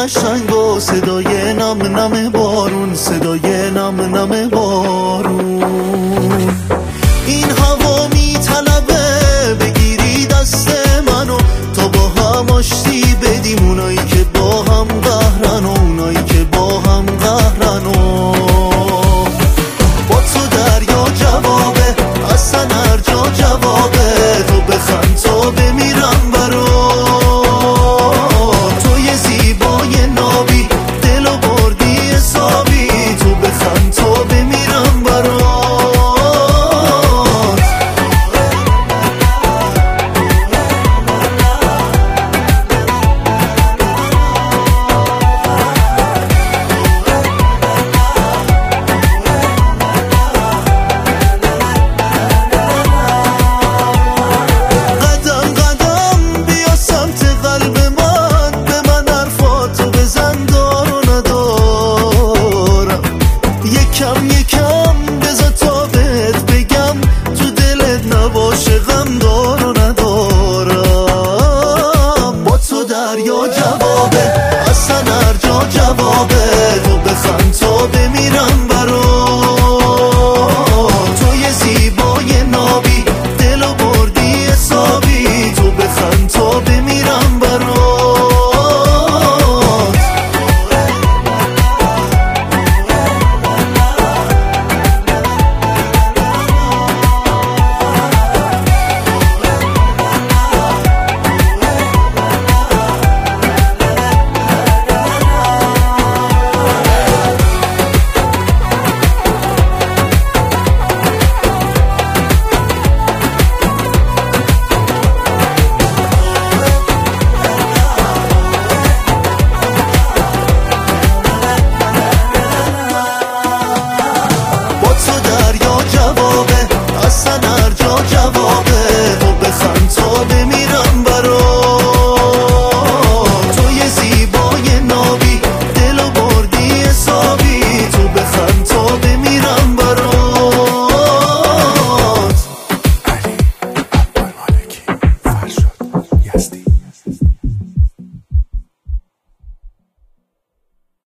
قشنگ و صدای نم نم بارون، صدای نم نم بارون. این هوا میطلبه بگیری دست منو تا با هم آشتی بدیم، اونایی که با هم قهرن و اونایی که با هم قهرن. و با تو دریا جوابه، اصلا هر جا جوابه، تو بخند تا بمیرم برات. تو یه زیبای نابی، دلو بردی حسابی، تو بخند تا بمیرم برات. یکم یکم بذار تا بهت بگم، تو دلت نباشه غم دار و ندارم. با تو دریا جوابه، اصلا هر جا جوابه، تو بخند تا